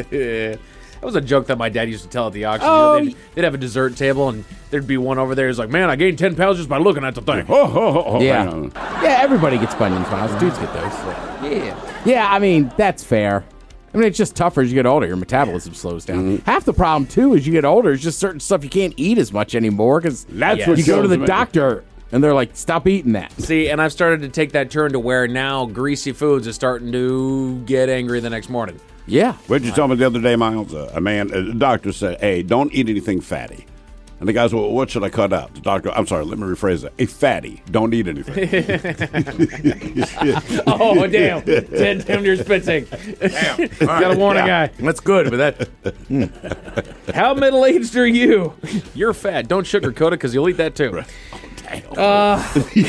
That was a joke that my dad used to tell at the auction. Oh, You know, they'd, they'd have a dessert table, and there'd be one over there who's like, man, I gained ten pounds just by looking at the thing. Oh, oh, oh, oh, Yeah. hang on. Yeah, everybody gets bunions, Miles. Dudes get those. Yeah. Yeah, I mean, that's fair. I mean, it's just tougher as you get older. Your metabolism slows down. Half the problem, too, as you get older is just certain stuff you can't eat as much anymore because That's Yes. what you go to kills the me. doctor and they're like, stop eating that. See, and I've started to take that turn to where now greasy foods is starting to get angry the next morning. Yeah. What did you tell me the other day, Miles? Uh, a man, a doctor said, hey, don't eat anything fatty. And the guy said, well, what should I cut out? The doctor, I'm sorry, let me rephrase that. A fatty. Don't eat anything. Oh, damn. Damn, damn near spitting. Gotta warn a guy. That's good, but that How middle-aged are you? You're fat. Don't sugarcoat it because you'll eat that too. Uh,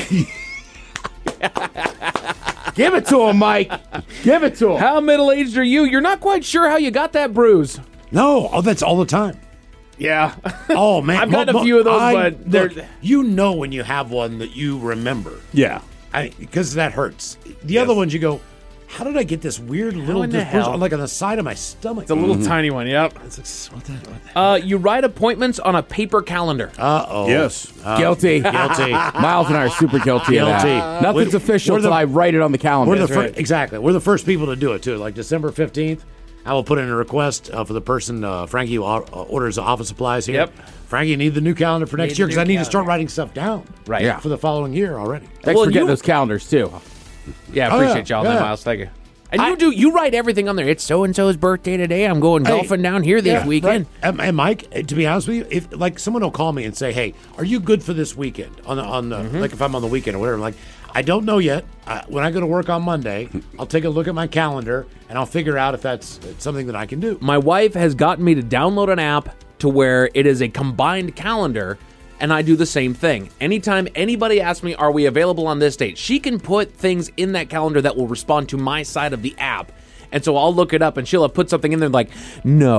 Give it to him, Mike. Give it to him. how middle-aged are you? You're not quite sure how you got that bruise. no. Oh, that's all the time. Yeah. Oh man, I've got Mo- a few of those, I- but they're- look, you know when you have one that you remember. Yeah. I because that hurts. The other ones you go, how did I get this weird little in the dis- bruise hell? on- like on the side of my stomach? It's a little tiny one, yep. Uh, you write appointments on a paper calendar. Uh oh. Yes. Guilty. Guilty. Miles and I are super guilty, of Guilty. that. Nothing's We're- official we're the- until I write it on the calendar. We're the That's fir- right. exactly. We're the first people to do it too. Like December fifteenth, I will put in a request uh, for the person uh, Frankie who uh, orders the office supplies here. Yep. Frankie, you need the new calendar for next Need year the because I new need to start calendar. writing stuff down. Right. Yeah. For the following year already. Thanks Well, for getting you- those calendars, too. Yeah, I Oh, appreciate yeah, y'all, there, yeah. Miles. Thank you. And you do you write everything on there. It's so and so's birthday today. I'm going Hey, golfing down here this yeah, weekend. right. And, and Mike, eh, to be honest with you, if like someone will call me and say, "Hey, are you good for this weekend?" On the on the Mm-hmm. like if I'm on the weekend or whatever, I'm like, I don't know yet. Uh, when I go to work on Monday, I'll take a look at my calendar and I'll figure out if that's something that I can do. My wife has gotten me to download an app to where it is a combined calendar, and I do the same thing. Anytime anybody asks me, are we available on this date, she can put things in that calendar that will respond to my side of the app. And so I'll look it up, and she'll have put something in there like, no.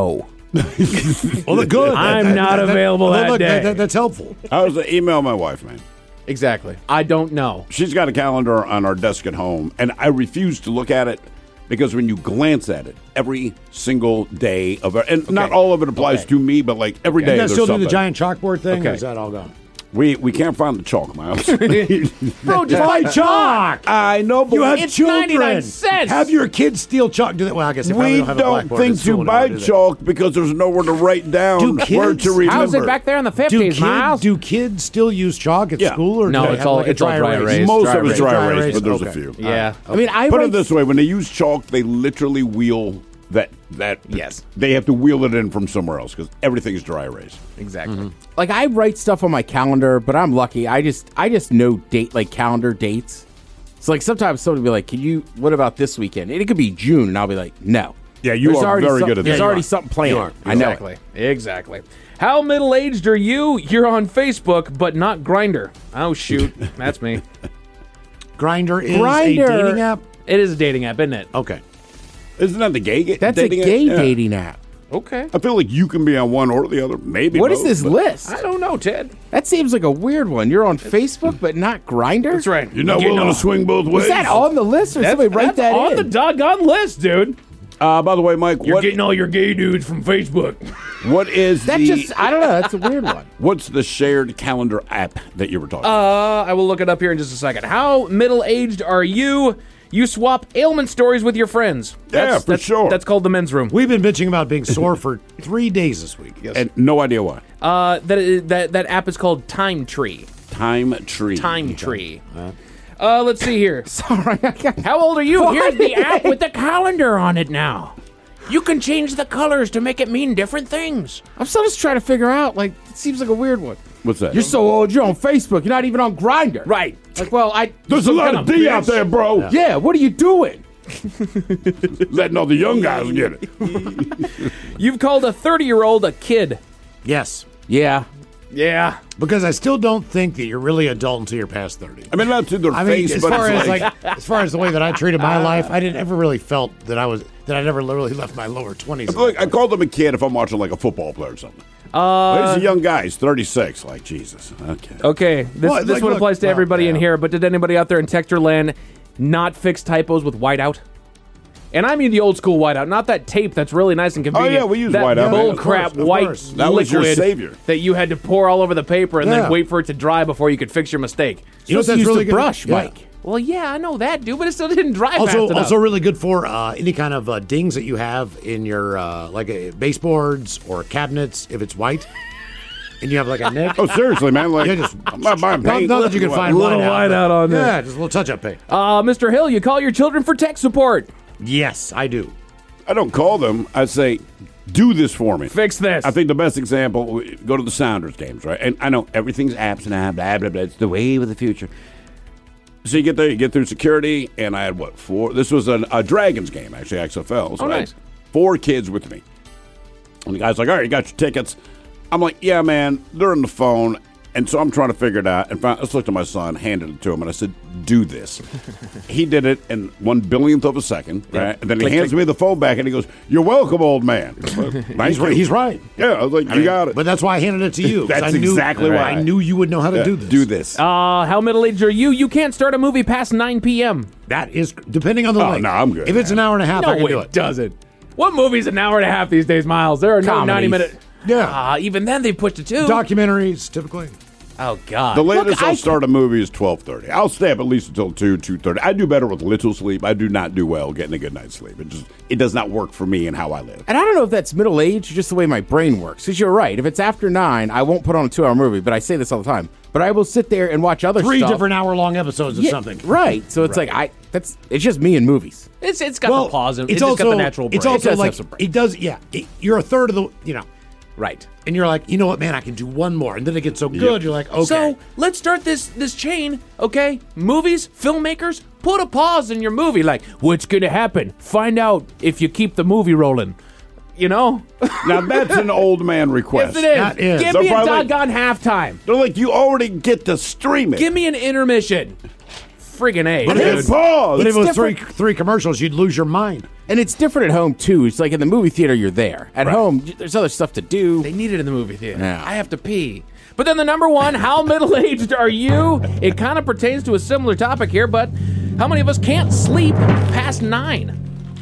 Well, look good. I'm That- not that- that- available well, that look, day. that- that's helpful. I was to email my wife, man. Exactly. I don't know. She's got a calendar on our desk at home, and I refuse to look at it because when you glance at it, every single day of it, and not all of it applies Okay. to me, but like every day You guys there's still do something. the giant chalkboard thing, Okay. or is that all gone? We we can't find the chalk, Miles. Bro, just buy chalk. I know, but You have It's children. ninety-nine cents. Have your kids steal chalk. Do that. Well, I guess they probably we don't have a don't blackboard at think school to anymore, buy do they? chalk because there's nowhere to write down Do where kids- to remember. How's it back there in the Do fifties, kids, Miles? do kids still use chalk at Yeah. school, or No, do they it's have all- like a it's all dry dry erase. Most Dry of it's erase. dry Dry erase, erase, but there's a okay. few. Yeah. I mean, I Put write it this way: when they use chalk, they literally wheel that that. Yes. They have to wheel it in from somewhere else because everything's dry erase. Exactly. like I write stuff on my calendar, but I'm lucky. I just I just know date like calendar dates. So like sometimes somebody will be like, "Can you? What about this weekend?" And it could be June, and I'll be like, "No." Yeah, you There's are already very some- good at that. There's Yeah, you already are. something planned. You are. I know. Exactly. Exactly. How middle-aged are you? You're on Facebook, but not Grindr. Oh, shoot. That's me. Grinder is Grindr- a dating app. It is a dating app, isn't it? Okay. Isn't that the gay? ga- That's dating a gay app? Yeah. dating app. Okay. I feel like you can be on one or the other. Maybe. What is both, this but- list? I don't know, Ted. That seems like a weird one. You're on Facebook, but not Grindr. That's right. You're not You willing know. to swing both ways. Was that on the list, or That's, somebody write that's that on in? the doggone list, dude. Uh, by the way, Mike, You're what, getting all your gay dudes from Facebook. what is that the? just I don't know. That's a weird one. What's the shared calendar app that you were talking? about? Uh, I will look it up here in just a second. How middle-aged are you? You swap ailment stories with your friends. Yeah, That's, for that's, sure. That's called the men's room. We've been bitching about being sore for three days this week. Yes. And no idea why. Uh, that is- that that app is called Time Tree. Time Tree. Time Tree. Uh, let's see here. Sorry. I got- How old are you? Here's the app with the calendar on it now. You can change the colors to make it mean different things. I'm still just trying to figure out. Like, it seems like a weird one. What's that? You're so old. You're on Facebook. You're not even on Grindr. Right. Like, well, I. There's a lot of D out there, bro. Yeah. What are you doing? Letting all the young guys get it. You've called a thirty-year-old a kid. Yes. Yeah. Yeah. Because I still don't think that you're really adult until you're past thirty. I mean, not to their I mean, face, as but far it's as like, like, as far as the way that I treated my life, I didn't ever really felt that I was that I never really left my lower twenties. I feel like I call them a kid if I'm watching like a football player or something. Uh, He's a young guy. He's thirty-six. Like, Jesus. Okay. Okay, this, Well, this like, one look, applies to well, everybody in yeah. here, but did anybody out there in Texture Land not fix typos with whiteout? And I mean the old school whiteout, not that tape that's really nice and convenient. Oh, yeah, we use that whiteout. bull Of crap course, of white course. That was your liquid savior. that you had to pour all over the paper and Yeah. then wait for it to dry before you could fix your mistake. You know what Supposed to that's use really the good? brush, Yeah. Mike. Well, yeah, I know that, dude, but it still didn't dry fast Also, enough. also really good for uh, any kind of uh, dings that you have in your uh, like uh, baseboards or cabinets if it's white, and you have like a nick. Oh, seriously, man. Like, Yeah, just- I'm not buying Not, paint. not that you can find A little white out, whiteout on but- there. Yeah, just a little touch-up paint. Uh, Mister Hill, you call your children for tech support. Yes, I do. I don't call them. I say, do this for me. Fix this. I think the best example, we go to the Sounders games, right? And I know everything's apps and apps, blah, blah, blah. It's the wave of the future. So you get there, you get through security, and I had, what, four? This was an, a Dragons game, actually, X F L. So Oh, I had nice. four kids with me. And the guy's like, all right, you got your tickets. I'm like, yeah, man, they're on the phone. And so I'm trying to figure it out. And finally, I just looked at my son, handed it to him, and I said, do this. He did it in one billionth of a second. Right? And then he Click, hands click. me the phone back, and he goes, you're welcome, old man. Thank He's, you. right, he's right. Yeah, I was like, you I mean, got it. But that's why I handed it to you. 'cause That's I knew, exactly why. I knew you would know how to Yeah, do this. Do this. Uh, how middle-aged are you? You can't start a movie past nine p.m. That is depending on the Oh, length. no, I'm good, If it's an man. hour and a half, No, I can do it it. doesn't. What movie's an hour and a half these days, Miles? There are no Comedies. ninety-minute... Yeah. Ah, even then they pushed it too. Documentaries, typically. Oh, God. The latest I I'll can- start a movie is twelve thirty. I'll stay up at least until two, two thirty. I do better with little sleep. I do not do well getting a good night's sleep. It just it does not work for me and how I live. And I don't know if that's middle age or just the way my brain works. Because you're right. If it's after nine, I won't put on a two hour movie, but I say this all the time. But I will sit there and watch other Three stuff. different hour-long episodes of Yeah, something. Right. So it's like, I that's it's just me in movies. It's It's got the pause. and It's It's, also got the natural break. It's also It does like have some break. it does. Yeah, it, you're a third of the. You know, Right. and you're like, you know what, man, I can do one more, and then it gets so good, you're like, okay. So let's start this this chain, okay? Movies, filmmakers, put a pause in your movie. Like, what's going to happen? Find out if you keep the movie rolling. You know? Now that's an old man request. Yes, it is. That is. Give So me a probably- doggone halftime. They're like, you already get to stream it. Give me an intermission. Friggin' A, But dude. if, pause. but if It's it was three different. three commercials, you'd lose your mind. And it's different at home, too. It's like in the movie theater, you're there. At Right. home, there's other stuff to do. They need it in the movie theater. Yeah. I have to pee. But then the number one, how middle-aged are you? It kind of pertains to a similar topic here, but how many of us can't sleep past nine?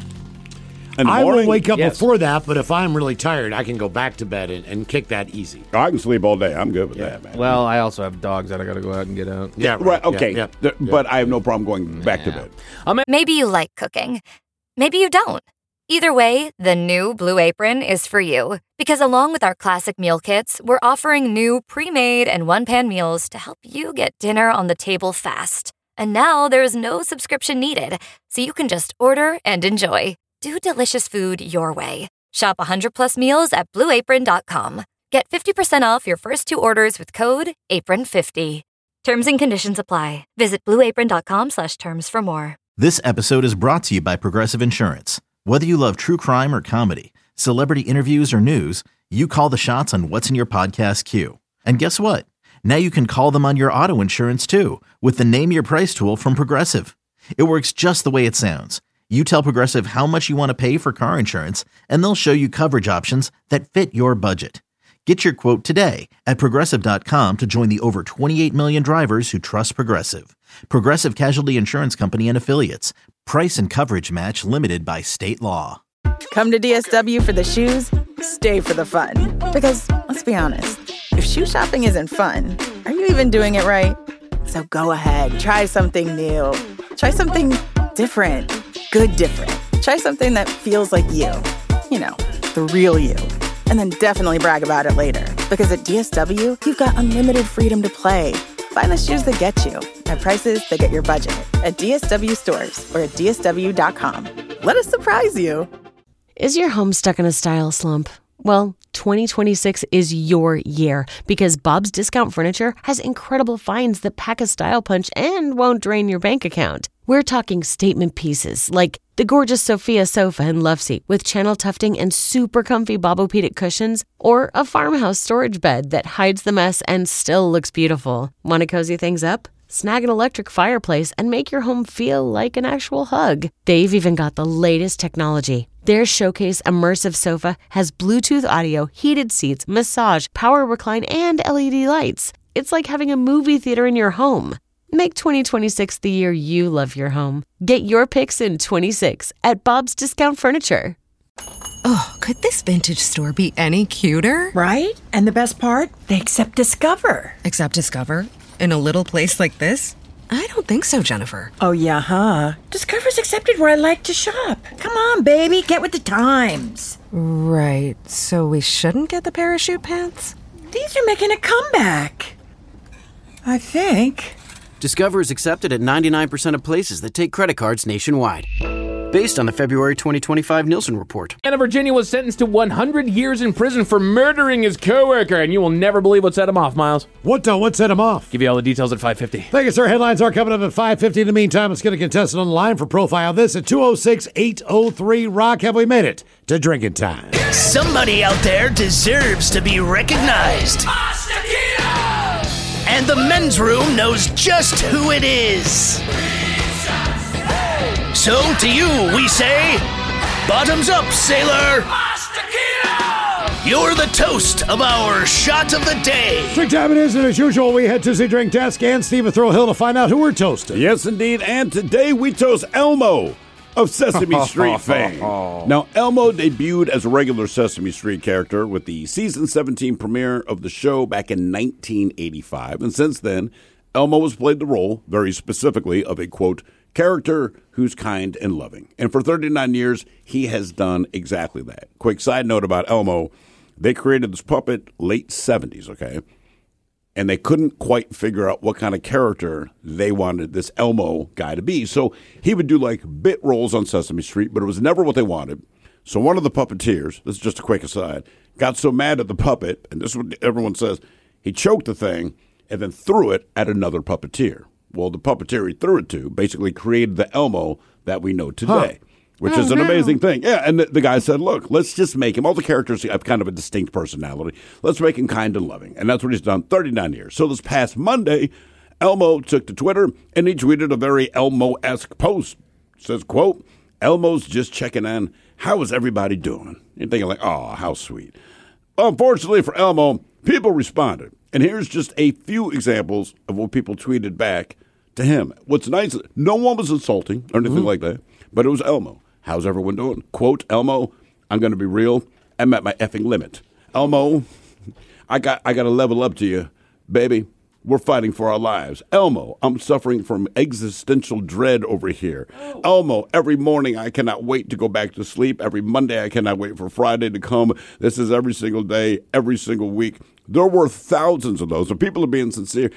I will wake up Yes. before that, but if I'm really tired, I can go back to bed and, and kick that easy. I can sleep all day. I'm good with that, man. Well, I also have dogs that I got to go out and get out. Yeah, Right, okay. Th- But I have no problem going back to bed. Maybe you like cooking. Maybe you don't. Either way, the new Blue Apron is for you. Because along with our classic meal kits, we're offering new pre-made and one-pan meals to help you get dinner on the table fast. And now there's no subscription needed, so you can just order and enjoy. Do delicious food your way. Shop one hundred plus meals at blue apron dot com. Get fifty percent off your first two orders with code apron fifty. Terms and conditions apply. Visit blue apron dot com slash terms for more. This episode is brought to you by Progressive Insurance. Whether you love true crime or comedy, celebrity interviews or news, you call the shots on what's in your podcast queue. And guess what? Now you can call them on your auto insurance too with the Name Your Price tool from Progressive. It works just the way it sounds. You tell Progressive how much you want to pay for car insurance, and they'll show you coverage options that fit your budget. Get your quote today at progressive dot com to join the over twenty-eight million drivers who trust Progressive. Progressive Casualty Insurance Company and Affiliates. Price and coverage match limited by state law. Come to D S W for the shoes, stay for the fun. Because, let's be honest, if shoe shopping isn't fun, are you even doing it right? So go ahead, try something new. Try something different. Good different. Try something that feels like you. You know, the real you. And then definitely brag about it later. Because at D S W, you've got unlimited freedom to play. Find the shoes that get you at prices that get your budget at D S W stores or at D S W dot com. Let us surprise you. Is your home stuck in a style slump? Well, twenty twenty-six is your year because Bob's Discount Furniture has incredible finds that pack a style punch and won't drain your bank account. We're talking statement pieces like the gorgeous Sophia sofa and love seat with channel tufting and super comfy Bobopedic cushions, or a farmhouse storage bed that hides the mess and still looks beautiful. Want to cozy things up? Snag an electric fireplace and make your home feel like an actual hug. They've even got the latest technology. Their Showcase Immersive Sofa has Bluetooth audio, heated seats, massage, power recline, and L E D lights. It's like having a movie theater in your home. Make twenty twenty-six the year you love your home. Get your picks in twenty-six at Bob's Discount Furniture. Oh, could this vintage store be any cuter? Right? And the best part? They accept Discover. Accept Discover? In a little place like this? I don't think so, Jennifer. Oh, yeah, huh? Discover's accepted where I like to shop. Come on, baby, get with the times. Right, so we shouldn't get the parachute pants? These are making a comeback. I think. Discover is accepted at ninety-nine percent of places that take credit cards nationwide. Based on the February twenty twenty-five Nielsen report. Man of Virginia was sentenced to one hundred years in prison for murdering his coworker, and you will never believe what set him off, Miles. What uh, what set him off? Give you all the details at five fifty. Thank you, sir. Headlines are coming up at five fifty. In the meantime, let's get a contestant on the line for Profile This at two oh six, eight oh three, rock. Have we made it to drinking time? Somebody out there deserves to be recognized. And the men's room knows just who it is. So to you, we say, bottoms up, sailor. You're the toast of our shot of the day. Drink time it is, and as usual, we head to the drink desk and Stephen Thrill Hill to find out who we're toasting. Yes, indeed. And today we toast Elmo of Sesame Street fame. Now, Elmo debuted as a regular Sesame Street character with the season seventeen premiere of the show back in nineteen eighty-five. And since then, Elmo has played the role, very specifically, of a, quote, character who's kind and loving. And for thirty-nine years, he has done exactly that. Quick side note about Elmo. They created this puppet late seventies, okay? And they couldn't quite figure out what kind of character they wanted this Elmo guy to be. So he would do like bit roles on Sesame Street, but it was never what they wanted. So one of the puppeteers, this is just a quick aside, got so mad at the puppet, and this is what everyone says, he choked the thing and then threw it at another puppeteer. Well, the puppeteer he threw it to basically created the Elmo that we know today. Huh. Which oh, is an no. amazing thing. Yeah, and the, the guy said, look, let's just make him, all the characters have kind of a distinct personality. Let's make him kind and loving. And that's what he's done thirty-nine years. So this past Monday, Elmo took to Twitter and he tweeted a very Elmo-esque post. It says, quote, Elmo's just checking in. How is everybody doing? You're thinking like, oh, how sweet. Unfortunately for Elmo, people responded. And here's just a few examples of what people tweeted back to him. What's nice, no one was insulting or anything mm-hmm. like that, but it was Elmo. How's everyone doing? Quote, Elmo, I'm going to be real. I'm at my effing limit. Elmo, I got I got to level up to you, baby. We're fighting for our lives. Elmo, I'm suffering from existential dread over here. Oh. Elmo, every morning I cannot wait to go back to sleep. Every Monday I cannot wait for Friday to come. This is every single day, every single week. There were thousands of those. And people are being sincere.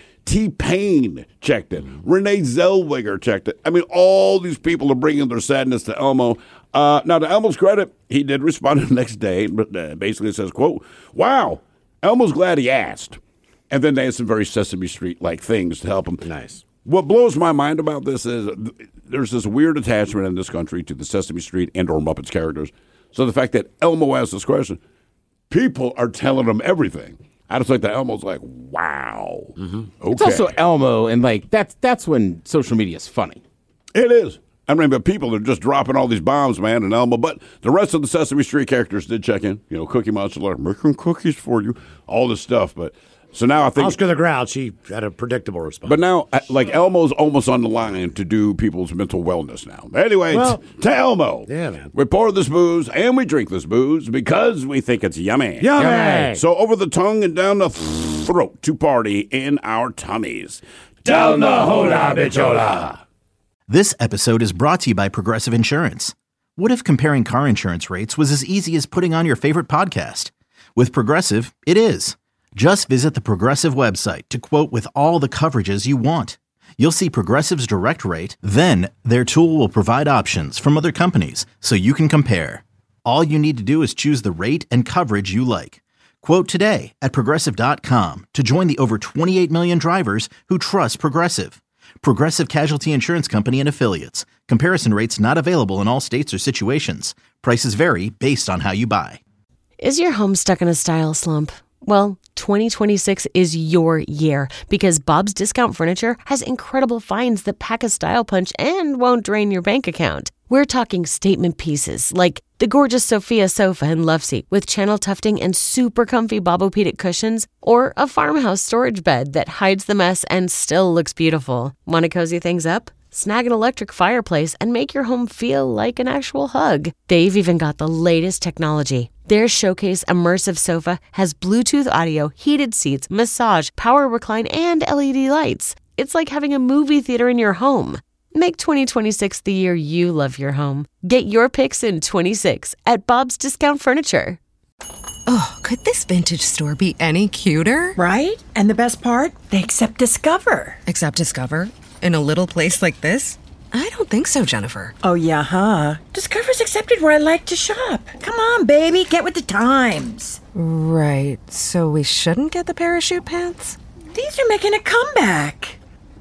T-Pain checked it. Renee Zellweger checked it. I mean, all these people are bringing their sadness to Elmo. Uh, now, to Elmo's credit, he did respond the next day. But uh, basically says, quote, wow, Elmo's glad he asked. And then they had some very Sesame Street-like things to help him. Nice. What blows my mind about this is there's this weird attachment in this country to the Sesame Street and or Muppets characters. So the fact that Elmo asked this question, people are telling him everything. I just like that Elmo's like, wow. Mm-hmm. Okay. It's also Elmo, and like that's that's when social media is funny. It is. I mean, but people are just dropping all these bombs, man, and Elmo. But the rest of the Sesame Street characters did check in. You know, Cookie Monster, like, making cookies for you, all this stuff. But so now I think Oscar the Grouch, he had a predictable response. But now, like, Elmo's almost on the line to do people's mental wellness now. Anyway, well, t- to Elmo. Yeah, man. We pour this booze and we drink this booze because we think it's yummy. Yummy. yummy. So over the tongue and down the throat to party in our tummies. Down the hola, bichola. This episode is brought to you by Progressive Insurance. What if comparing car insurance rates was as easy as putting on your favorite podcast? With Progressive, it is. Just visit the Progressive website to quote with all the coverages you want. You'll see Progressive's direct rate, then their tool will provide options from other companies so you can compare. All you need to do is choose the rate and coverage you like. Quote today at Progressive dot com to join the over twenty-eight million drivers who trust Progressive. Progressive Casualty Insurance Company and Affiliates. Comparison rates not available in all states or situations. Prices vary based on how you buy. Is your home stuck in a style slump? Well, twenty twenty-six is your year because Bob's Discount Furniture has incredible finds that pack a style punch and won't drain your bank account. We're talking statement pieces like the gorgeous Sophia sofa and love seat with channel tufting and super comfy Bobopedic cushions, or a farmhouse storage bed that hides the mess and still looks beautiful. Want to cozy things up? Snag an electric fireplace and make your home feel like an actual hug. They've even got the latest technology. Their Showcase Immersive Sofa has Bluetooth audio, heated seats, massage, power recline, and L E D lights. It's like having a movie theater in your home. Make twenty twenty-six the year you love your home. Get your picks in twenty-six at Bob's Discount Furniture. Oh, could this vintage store be any cuter? Right? And the best part? They accept Discover. Accept Discover? In a little place like this? I don't think so, Jennifer. Oh, yeah, huh? Discover's accepted where I like to shop. Come on, baby, get with the times. Right, so we shouldn't get the parachute pants? These are making a comeback.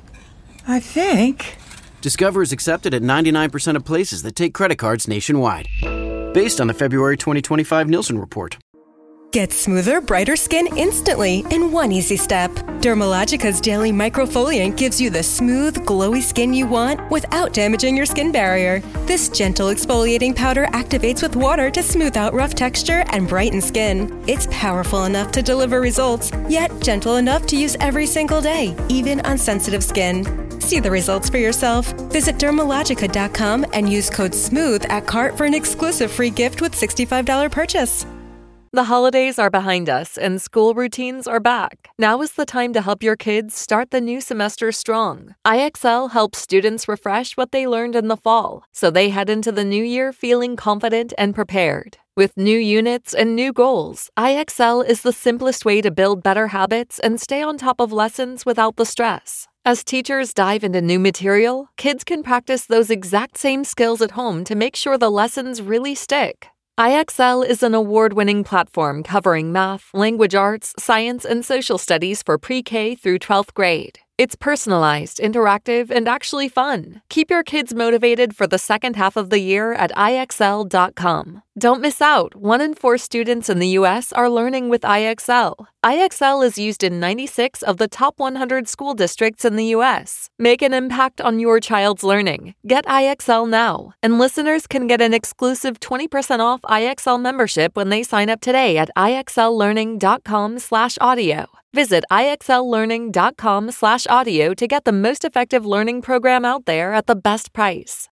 I think. Discover is accepted at ninety-nine percent of places that take credit cards nationwide. Based on the February twenty twenty-five Nielsen report. Get smoother, brighter skin instantly in one easy step. Dermalogica's Daily Microfoliant gives you the smooth, glowy skin you want without damaging your skin barrier. This gentle exfoliating powder activates with water to smooth out rough texture and brighten skin. It's powerful enough to deliver results, yet gentle enough to use every single day, even on sensitive skin. See the results for yourself. Visit Dermalogica dot com and use code SMOOTH at cart for an exclusive free gift with sixty-five dollars purchase. The holidays are behind us and school routines are back. Now is the time to help your kids start the new semester strong. I X L helps students refresh what they learned in the fall, so they head into the new year feeling confident and prepared. With new units and new goals, I X L is the simplest way to build better habits and stay on top of lessons without the stress. As teachers dive into new material, kids can practice those exact same skills at home to make sure the lessons really stick. I X L is an award-winning platform covering math, language arts, science, and social studies for pre-K through twelfth grade. It's personalized, interactive, and actually fun. Keep your kids motivated for the second half of the year at I X L dot com. Don't miss out. One in four students in the U S are learning with I X L. I X L is used in ninety-six of the top one hundred school districts in the U S. Make an impact on your child's learning. Get I X L now. And listeners can get an exclusive twenty percent off I X L membership when they sign up today at ixllearning.com slash audio. Visit ixllearning.com slash audio to get the most effective learning program out there at the best price.